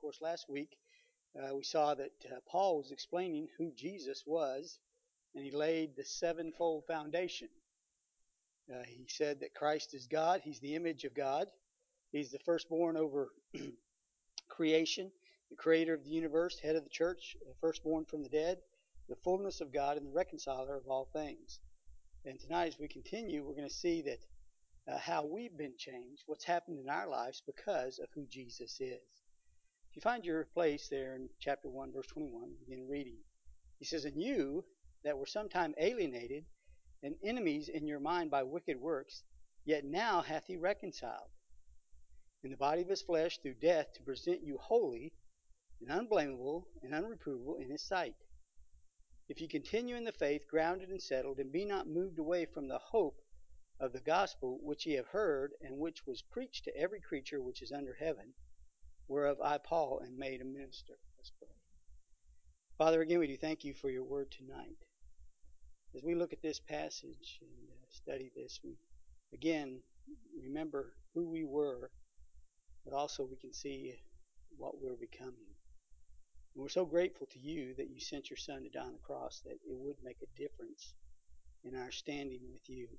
course, last week we saw that Paul was explaining who Jesus was, and he laid the sevenfold foundation. He said that Christ is God. He's the image of God. He's the firstborn over creation, the creator of the universe, head of the church, the firstborn from the dead, the fullness of God, and the reconciler of all things. And tonight, as we continue, we're going to see that how we've been changed, what's happened in our lives because of who Jesus is. If you find your place there in chapter 1, verse 21, begin reading. He says, "And you that were sometime alienated and enemies in your mind by wicked works, yet now hath he reconciled in the body of his flesh through death to present you holy and unblameable and unreprovable in his sight. If ye continue in the faith, grounded and settled, and be not moved away from the hope of the gospel which ye have heard, and which was preached to every creature which is under heaven, whereof I, Paul, am made a minister." Let's pray. Father, again, we do thank you for your word tonight. As we look at this passage and study this, we again remember who we were, but also we can see what we're becoming. And we're so grateful to you that you sent your Son to die on the cross, that it would make a difference in our standing with you.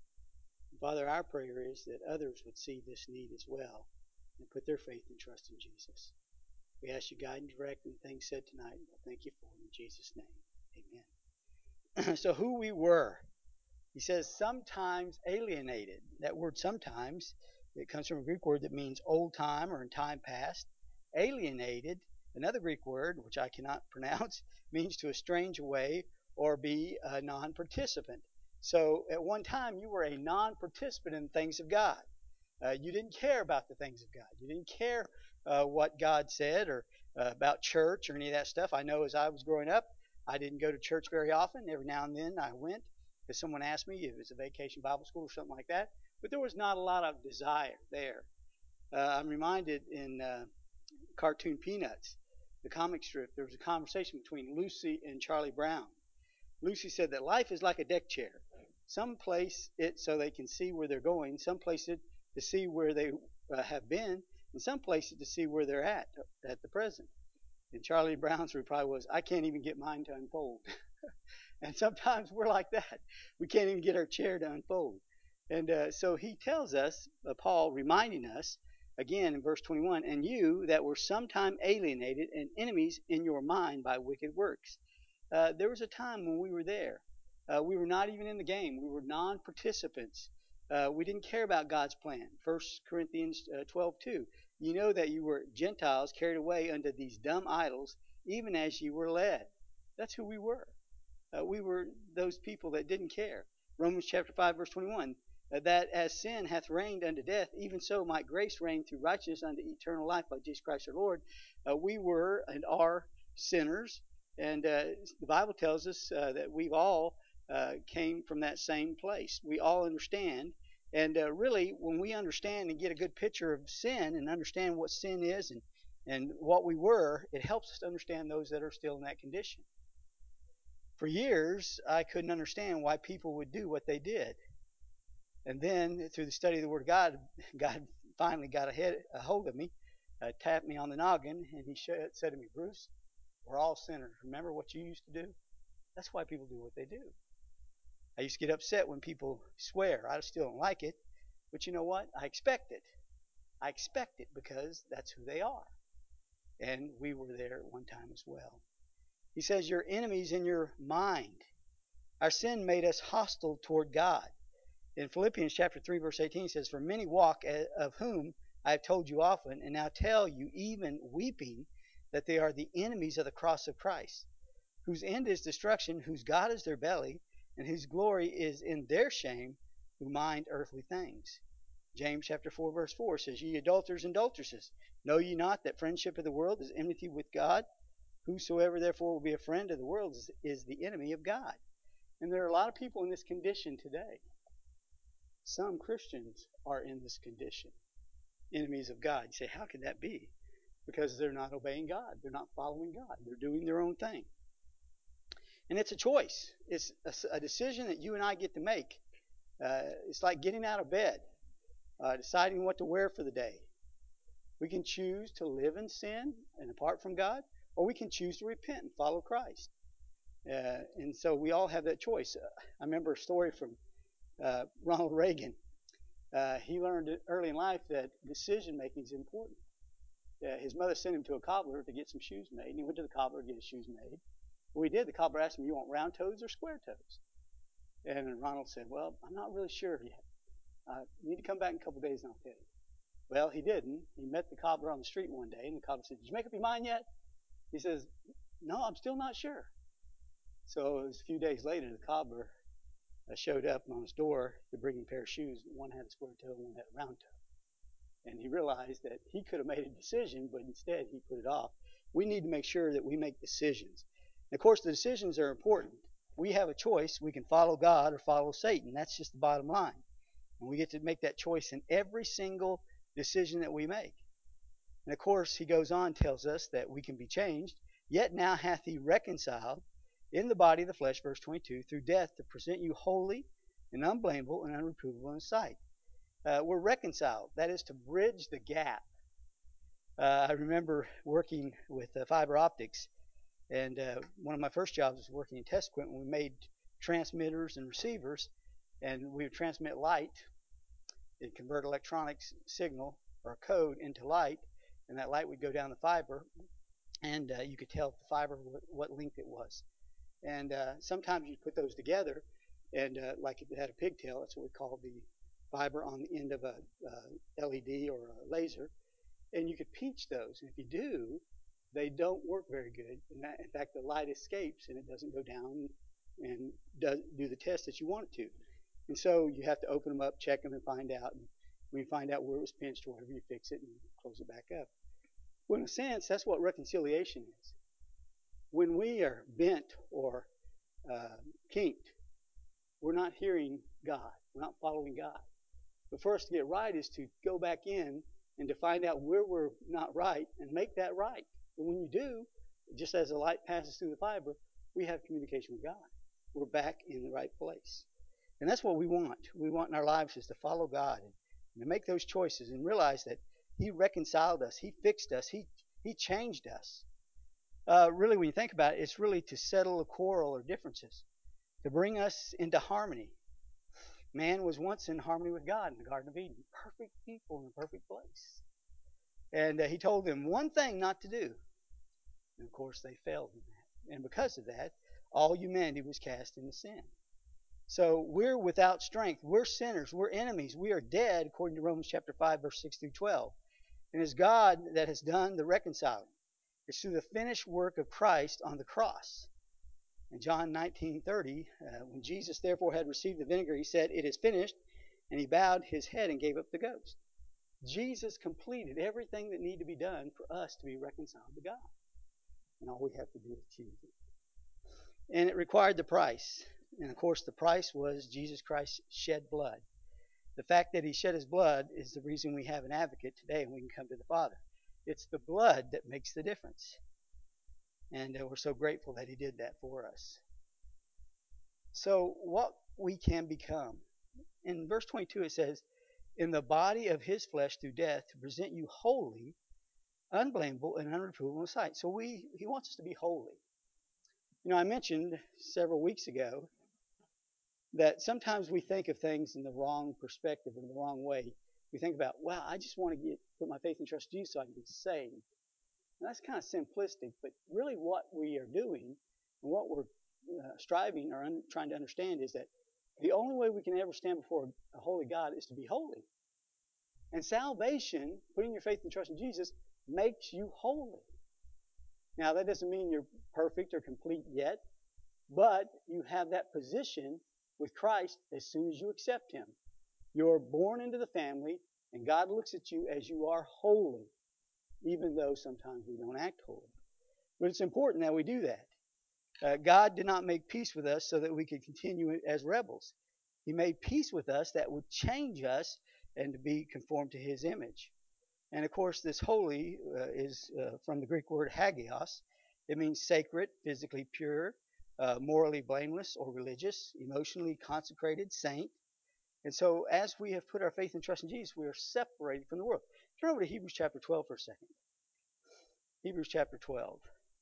Father, our prayer is that others would see this need as well and put their faith and trust in Jesus. We ask you guide and direct in things said tonight, and we'll thank you for it in Jesus' name. Amen. So who we were. He says sometimes alienated. That word sometimes, it comes from a Greek word that means old time or in time past. Alienated, another Greek word, which I cannot pronounce, means to estrange away or be a non-participant. So at one time you were a non-participant in the things of God. You didn't care about the things of God. You didn't care what God said or about church or any of that stuff. I know as I was growing up, I didn't go to church very often. Every now and then I went because someone asked me if it was a vacation Bible school or something like that. But there was not a lot of desire there. I'm reminded in cartoon Peanuts, the comic strip, there was a conversation between Lucy and Charlie Brown. Lucy said that life is like a deck chair. Some place it so they can see where they're going, some place it to see where they have been, and some place it to see where they're at the present. And Charlie Brown's reply was, "I can't even get mine to unfold." And sometimes we're like that. We can't even get our chair to unfold. And so he tells us, Paul reminding us, again in verse 21, "And you that were sometime alienated and enemies in your mind by wicked works." There was a time when we were there. We were not even in the game. We were non-participants. We didn't care about God's plan. 1 Corinthians 12:2. "You know that you were Gentiles carried away unto these dumb idols, even as you were led." That's who we were. We were those people that didn't care. Romans chapter 5, verse 21. "That as sin hath reigned unto death, even so might grace reign through righteousness unto eternal life by Jesus Christ our Lord." We were and are sinners. And the Bible tells us that we've all came from that same place. We all understand. And really, when we understand and get a good picture of sin and understand what sin is and what we were, it helps us to understand those that are still in that condition. For years, I couldn't understand why people would do what they did. And then, through the study of the Word of God, God finally got a hold of me, tapped me on the noggin, and he said to me, "Bruce, we're all sinners. Remember what you used to do? That's why people do what they do." I used to get upset when people swear. I still don't like it. But you know what? I expect it. I expect it because that's who they are. And we were there at one time as well. He says, "Your enemies in your mind." Our sin made us hostile toward God. In Philippians chapter 3, verse 18, it says, "For many walk, of whom I have told you often, and now tell you, even weeping, that they are the enemies of the cross of Christ, whose end is destruction, whose God is their belly, and whose glory is in their shame, who mind earthly things." James chapter 4, verse 4 says, "Ye adulterers and adulteresses, know ye not that friendship of the world is enmity with God? Whosoever therefore will be a friend of the world is the enemy of God." And there are a lot of people in this condition today. Some Christians are in this condition, enemies of God. You say, how can that be? Because they're not obeying God. They're not following God. They're doing their own thing. And it's a choice. It's a decision that you and I get to make. It's like getting out of bed, deciding what to wear for the day. We can choose to live in sin and apart from God, or we can choose to repent and follow Christ. And so we all have that choice. I remember a story from Ronald Reagan. He learned early in life that decision making is important. His mother sent him to a cobbler to get some shoes made, and he went to the cobbler to get his shoes made. When he did, the cobbler asked him, "You want round toes or square toes?" And Ronald said, "Well, I'm not really sure yet. You need to come back in a couple of days and I'll tell you." Well, he didn't. He met the cobbler on the street one day, and the cobbler said, "Did you make up your mind yet?" He says, "No, I'm still not sure." So it was a few days later, the cobbler showed up on his door to bring him a pair of shoes. One had a square toe, one had a round toe. And he realized that he could have made a decision, but instead he put it off. We need to make sure that we make decisions. And of course, the decisions are important. We have a choice. We can follow God or follow Satan. That's just the bottom line. And we get to make that choice in every single decision that we make. And of course, he goes on, tells us that we can be changed. Yet now hath he reconciled in the body of the flesh, verse 22, through death to present you holy and unblameable and unreprovable in his sight. We're reconciled. That is to bridge the gap. I remember working with fiber optics, and one of my first jobs was working in test equipment. We made transmitters and receivers, and we would transmit light and convert electronics signal or code into light, and that light would go down the fiber, and you could tell the fiber what length it was. And sometimes you put those together, and like if it had a pigtail, that's what we call the fiber on the end of a LED or a laser, and you could pinch those. And if you do, they don't work very good. In fact, the light escapes and it doesn't go down and do the test that you want it to. And so you have to open them up, check them, and find out. And when you find out where it was pinched or whatever, you fix it and close it back up. Well, in a sense, that's what reconciliation is. When we are bent or kinked, we're not hearing God. We're not following God. But for us to get right is to go back in and to find out where we're not right and make that right. And when you do, just as the light passes through the fiber, we have communication with God. We're back in the right place. And that's what we want. We want in our lives is to follow God and to make those choices and realize that he reconciled us. He fixed us. He changed us. Really, when you think about it, it's really to settle a quarrel or differences, to bring us into harmony. Man was once in harmony with God in the Garden of Eden. Perfect people in a perfect place. And he told them one thing not to do. And of course, they failed in that. And because of that, all humanity was cast into sin. So we're without strength. We're sinners. We're enemies. We are dead, according to Romans chapter 5, verse 6 through 12. And it's God that has done the reconciling. It's through the finished work of Christ on the cross. In John 19:30, when Jesus therefore had received the vinegar, he said, "It is finished," and he bowed his head and gave up the ghost. Jesus completed everything that needed to be done for us to be reconciled to God. And all we have to do is choose it. And it required the price. And of course, the price was Jesus Christ shed blood. The fact that he shed his blood is the reason we have an advocate today and we can come to the Father. It's the blood that makes the difference. And we're so grateful that he did that for us. So what we can become. In verse 22 it says, "In the body of his flesh through death to present you holy, unblameable, and unreprovable in his sight." So he wants us to be holy. You know, I mentioned several weeks ago that sometimes we think of things in the wrong perspective, in the wrong way. We think about, well, I just want to put my faith and trust in Jesus so I can be saved. And that's kind of simplistic, but really what we are doing and what we're striving or trying to understand is that the only way we can ever stand before a holy God is to be holy. And salvation, putting your faith and trust in Jesus, makes you holy. Now, that doesn't mean you're perfect or complete yet, but you have that position with Christ as soon as you accept him. You're born into the family, and God looks at you as you are holy, even though sometimes we don't act holy. But it's important that we do that. God did not make peace with us so that we could continue as rebels. He made peace with us that would change us and to be conformed to his image. And of course, this holy is from the Greek word hagios. It means sacred, physically pure, morally blameless or religious, emotionally consecrated, saint. And so as we have put our faith and trust in Jesus, we are separated from the world. Turn over to Hebrews chapter 12 for a second. Hebrews chapter 12.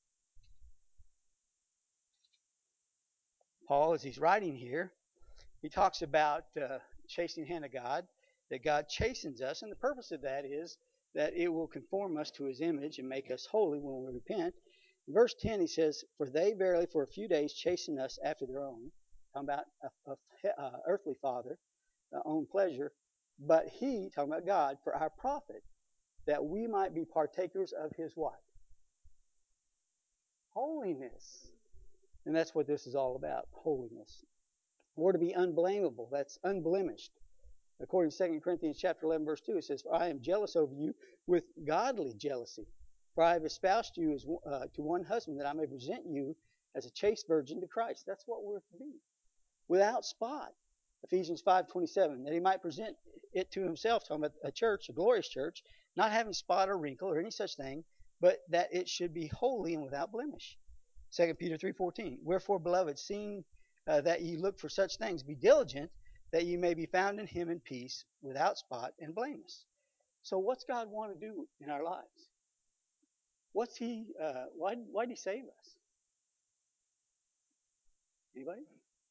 Paul, as he's writing here, he talks about chastening hand of God, that God chastens us, and the purpose of that is that it will conform us to his image and make us holy when we repent. In verse 10, he says, "For they verily for a few days chasten us after their own," talking about a earthly father, own pleasure, "but he," talking about God, "for our profit, that we might be partakers of his" what? Holiness. And that's what this is all about, holiness. We're to be unblameable, that's unblemished. According to 2 Corinthians chapter 11, verse 2, it says, "For I am jealous over you with godly jealousy. For I have espoused you as, to one husband, that I may present you as a chaste virgin to Christ." That's what we're to be. Without spot. Ephesians 5:27, that he might present it to himself, talking about a church, a glorious church, not having spot or wrinkle or any such thing, but that it should be holy and without blemish. 2 Peter 3:14, "Wherefore, beloved, seeing that ye look for such things, be diligent that ye may be found in him in peace, without spot and blameless." So what's God want to do in our lives? What's he? Why did he save us? Anybody?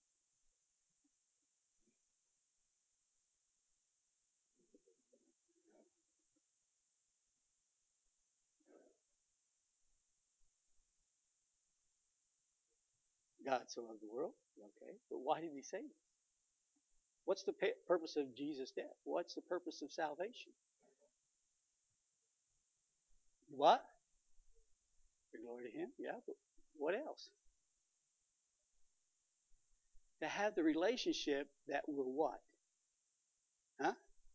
God so loved the world. Okay, but why did he save us? What's the purpose of Jesus' death? What's the purpose of salvation? What? The glory to him. Yeah, but what else? To have the relationship that will what? Huh?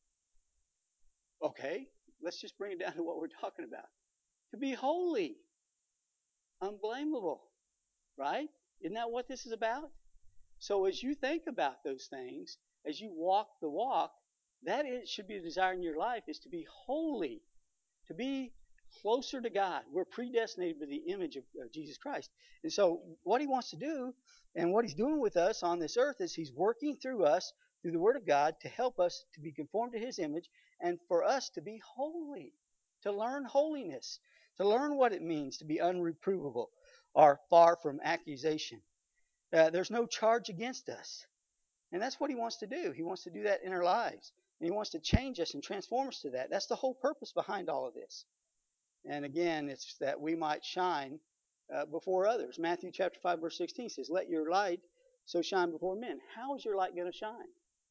Okay, let's just bring it down to what we're talking about. To be holy, unblameable, right? Isn't that what this is about? So as you think about those things, as you walk the walk, that it should be a desire in your life, is to be holy, to be closer to God. We're predestinated with the image of Jesus Christ. And so what he wants to do, and what he's doing with us on this earth, is he's working through us, through the Word of God, to help us to be conformed to his image, and for us to be holy, to learn holiness, to learn what it means to be unreprovable or far from accusation. There's no charge against us. And that's what he wants to do. He wants to do that in our lives. And he wants to change us and transform us to that. That's the whole purpose behind all of this. And again, it's that we might shine before others. Matthew chapter 5, verse 16 says, "Let your light so shine before men." How is your light going to shine?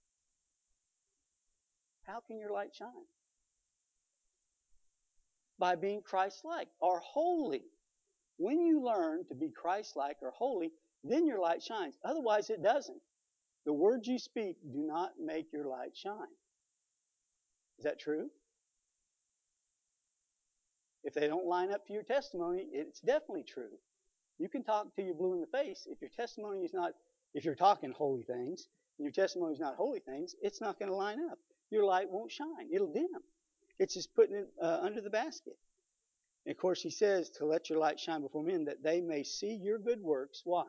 How can your light shine? By being Christ-like or holy. When you learn to be Christ-like or holy, then your light shines. Otherwise, it doesn't. The words you speak do not make your light shine. Is that true? If they don't line up to your testimony, it's definitely true. You can talk till you're blue in the face. If your testimony is not, if you're talking holy things, and your testimony is not holy things, it's not going to line up. Your light won't shine. It'll dim. It's just putting it under the basket. And of course, he says to let your light shine before men, that they may see your good works. Why?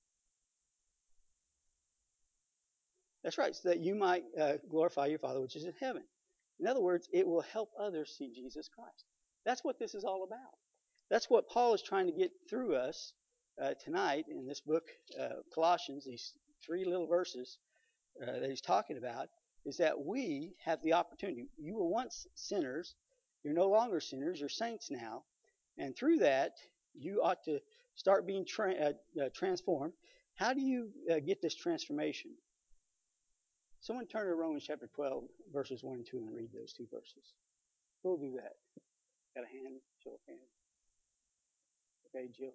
That's right, so that you might glorify your Father which is in heaven. In other words, it will help others see Jesus Christ. That's what this is all about. That's what Paul is trying to get through us tonight in this book, Colossians, these 3 little verses that he's talking about, is that we have the opportunity. You were once sinners. You're no longer sinners. You're saints now. And through that, you ought to start being transformed. How do you get this transformation? Someone turn to Romans chapter 12, verses 1 and 2, and read those 2 verses. Who'll do that? Got a hand? Show of hand. Okay, Jill.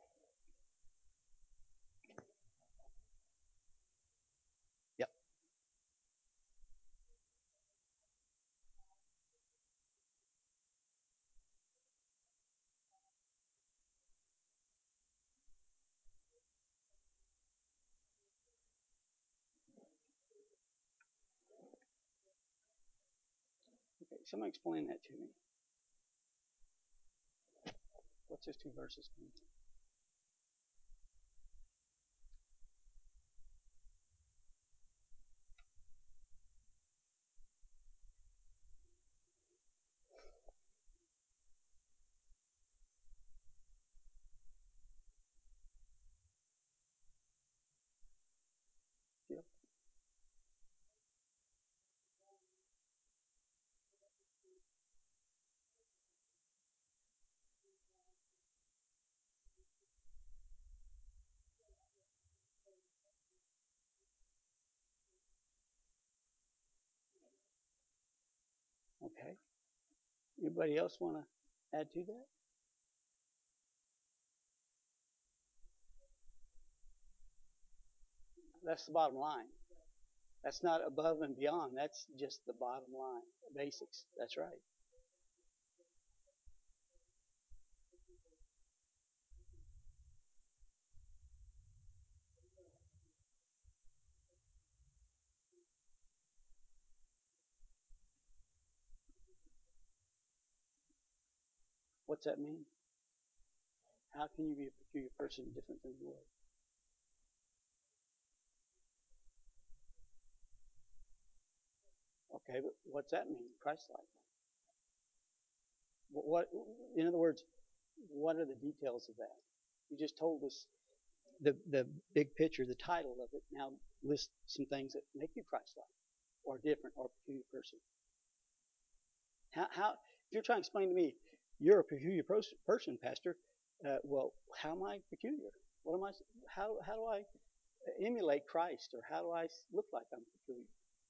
Yep. Okay, somebody explain that to me. What's those 2 verses mean? Anybody else want to add to that? That's the bottom line. That's not above and beyond. That's just the bottom line, basics. That's right. What's that mean? How can you be a peculiar person different than the world? Okay, but what's that mean? Christ-like. What? In other words, what are the details of that? You just told us the big picture, the title of it. Now list some things that make you Christ-like, or different, or peculiar person. How? If you're trying to explain to me, you're a peculiar person, Pastor. Well, how am I peculiar? What am I? How do I emulate Christ, or how do I look like I'm peculiar?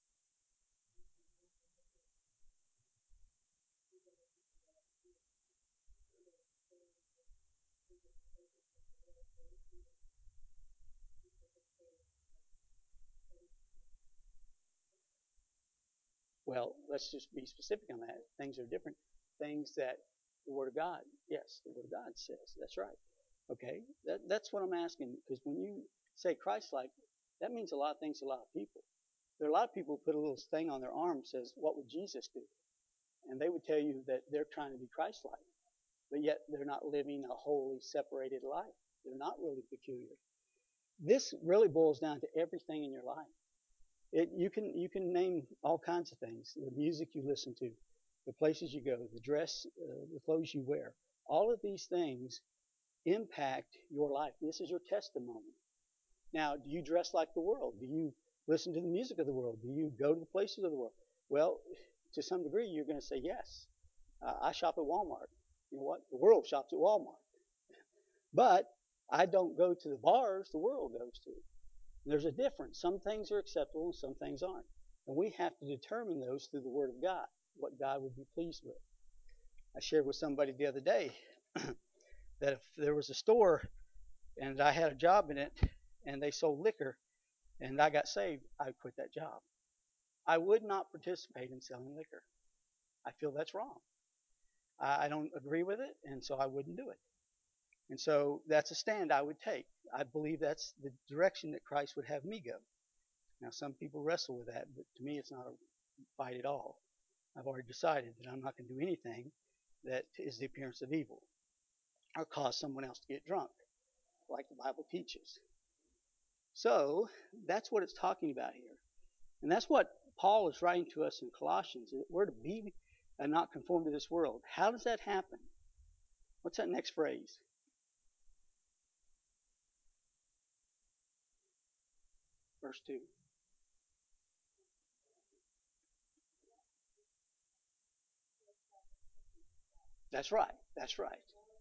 Well, let's just be specific on that. Things are different. Things that the Word of God, yes, the Word of God says. That's right. Okay, that's what I'm asking. Because when you say Christ-like, that means a lot of things to a lot of people. There are a lot of people who put a little thing on their arm that says, "What would Jesus do?" And they would tell you that they're trying to be Christ-like, but yet they're not living a wholly separated life. They're not really peculiar. This really boils down to everything in your life. You can name all kinds of things: the music you listen to, the places you go, the dress, the clothes you wear. All of these things impact your life. This is your testimony. Now, do you dress like the world? Do you listen to the music of the world? Do you go to the places of the world? Well, to some degree, you're going to say yes. I shop at Walmart. You know what? The world shops at Walmart. But I don't go to the bars the world goes to. There's a difference. Some things are acceptable and some things aren't. And we have to determine those through the Word of God, what God would be pleased with. I shared with somebody the other day that if there was a store and I had a job in it and they sold liquor and I got saved, I would quit that job. I would not participate in selling liquor. I feel that's wrong. I don't agree with it, and so I wouldn't do it. And so that's a stand I would take. I believe that's the direction that Christ would have me go. Now, some people wrestle with that, but to me, it's not a fight at all. I've already decided that I'm not going to do anything that is the appearance of evil or cause someone else to get drunk, like the Bible teaches. So that's what it's talking about here. And that's what Paul is writing to us in Colossians. That we're to be and not conform to this world. How does that happen? What's that next phrase? Verse 2. That's right. That's right.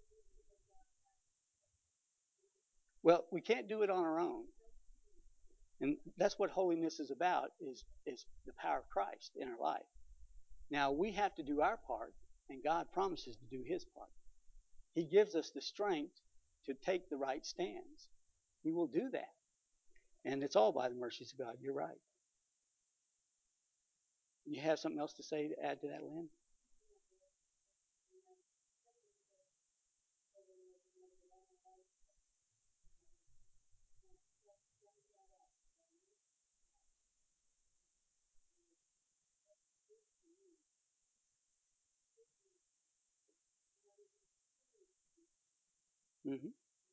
Well, we can't do it on our own. And that's what holiness is about, is the power of Christ in our life. Now, we have to do our part, and God promises to do his part. He gives us the strength to take the right stands. He will do that. And it's all by the mercies of God. You're right. You have something else to say to add to that, Lynn? Mm-hmm.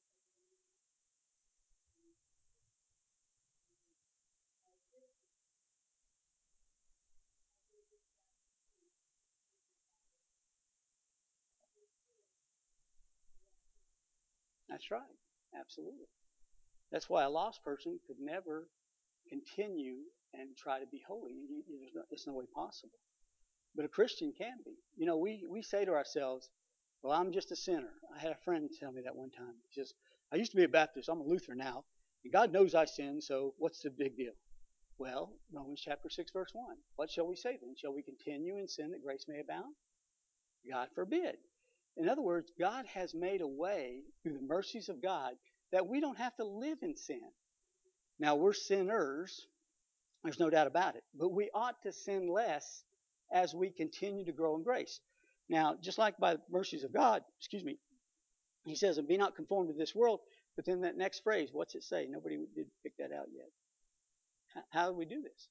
That's right. Absolutely. That's why a lost person could never continue and try to be holy. It's no way possible. But a Christian can be. You know, we say to ourselves, well, I'm just a sinner. I had a friend tell me that one time. He says, I used to be a Baptist. I'm a Lutheran now. And God knows I sin, so what's the big deal? Well, Romans chapter 6, verse 1. What shall we say then? Shall we continue in sin that grace may abound? God forbid. In other words, God has made a way through the mercies of God that we don't have to live in sin. Now, we're sinners, there's no doubt about it, but we ought to sin less as we continue to grow in grace. Now, just like by the mercies of God, he says, and be not conformed to this world, but then that next phrase, what's it say? Nobody did pick that out yet. How do we do this?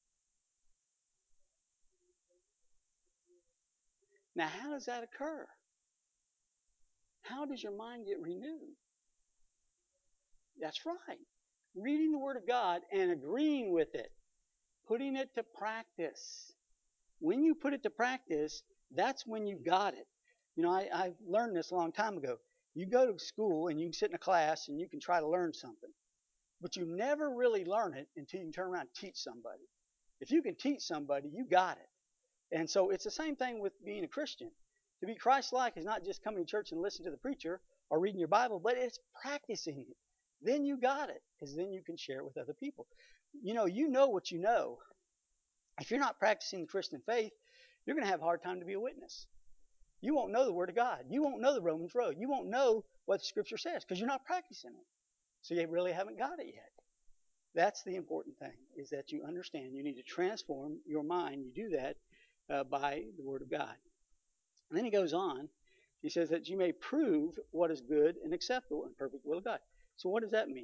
Now, how does that occur? How does your mind get renewed? That's right. Reading the Word of God and agreeing with it, putting it to practice. When you put it to practice, that's when you got it. You know, I learned this a long time ago. You go to school and you can sit in a class and you can try to learn something, but you never really learn it until you can turn around and teach somebody. If you can teach somebody, you got it. And so it's the same thing with being a Christian. To be Christ-like is not just coming to church and listening to the preacher or reading your Bible, but it's practicing it. Then you got it, because then you can share it with other people. You know what you know. If you're not practicing the Christian faith, you're going to have a hard time to be a witness. You won't know the Word of God. You won't know the Romans Road. You won't know what the Scripture says because you're not practicing it. So you really haven't got it yet. That's the important thing, is that you understand you need to transform your mind. You do that by the Word of God. And then he goes on. He says that you may prove what is good and acceptable and perfect will of God. So what does that mean?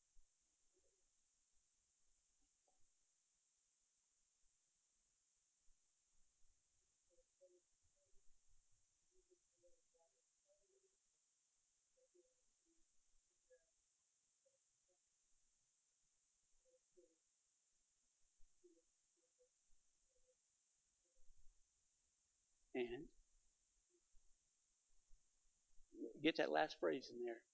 And get that last phrase in there.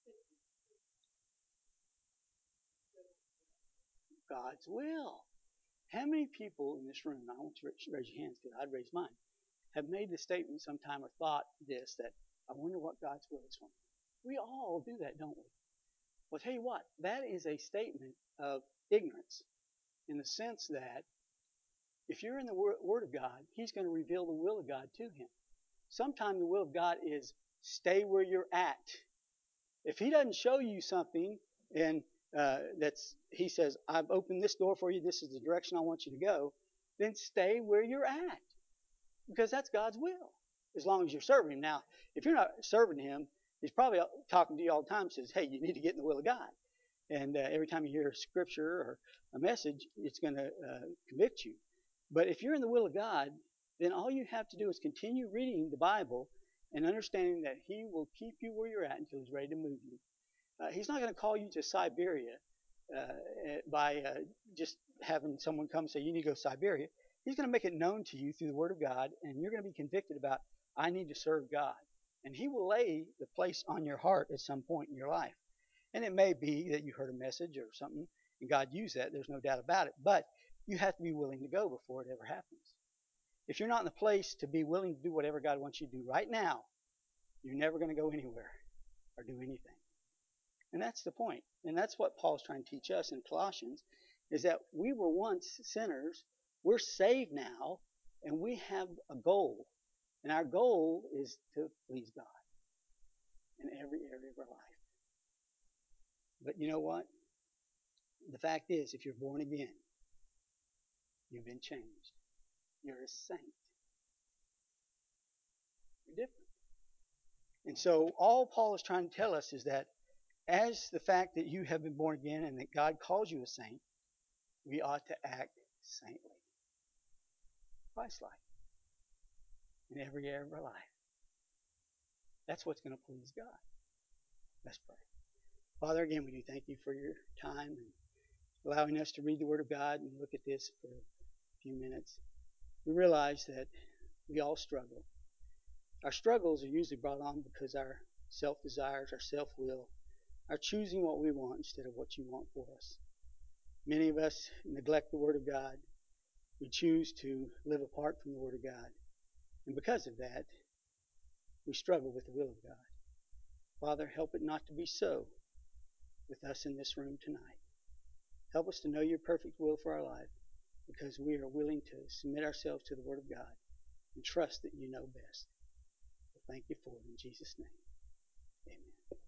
God's will. How many people in this room, I want you to raise your hands because I'd raise mine, have made the statement sometime or thought this, that I wonder what God's will is for me. We all do that, don't we? Well, I'll tell you what, that is a statement of ignorance in the sense that if you're in the Word of God, He's going to reveal the will of God to him. Sometimes the will of God is stay where you're at. If He doesn't show you something and He says, I've opened this door for you, this is the direction I want you to go, then stay where you're at. Because that's God's will, as long as you're serving Him. Now, if you're not serving Him, He's probably talking to you all the time and says, hey, you need to get in the will of God. And every time you hear a scripture or a message, it's going to convict you. But if you're in the will of God, then all you have to do is continue reading the Bible and understanding that He will keep you where you're at until He's ready to move you. He's not going to call you to Siberia by just having someone come and say, you need to go to Siberia. He's going to make it known to you through the Word of God, and you're going to be convicted about, I need to serve God. And He will lay the place on your heart at some point in your life. And it may be that you heard a message or something, and God used that. There's no doubt about it. But you have to be willing to go before it ever happens. If you're not in the place to be willing to do whatever God wants you to do right now, you're never going to go anywhere or do anything. And that's the point. And that's what Paul's trying to teach us in Colossians, is that we were once sinners. We're saved now, and we have a goal. And our goal is to please God in every area of our life. But you know what? The fact is, if you're born again, you've been changed. You're a saint. You're different. And so all Paul is trying to tell us is that as the fact that you have been born again and that God calls you a saint, we ought to act saintly, Christ-like, in every area of our life. That's what's going to please God. Let's pray. Father, again, we do thank you for your time and allowing us to read the Word of God and look at this for a few minutes. We realize that we all struggle. Our struggles are usually brought on because our self-desires, our self-will, are choosing what we want instead of what you want for us. Many of us neglect the Word of God. We choose to live apart from the Word of God. And because of that, we struggle with the will of God. Father, help it not to be so with us in this room tonight. Help us to know your perfect will for our life, because we are willing to submit ourselves to the Word of God and trust that you know best. Thank you for it in Jesus' name. Amen.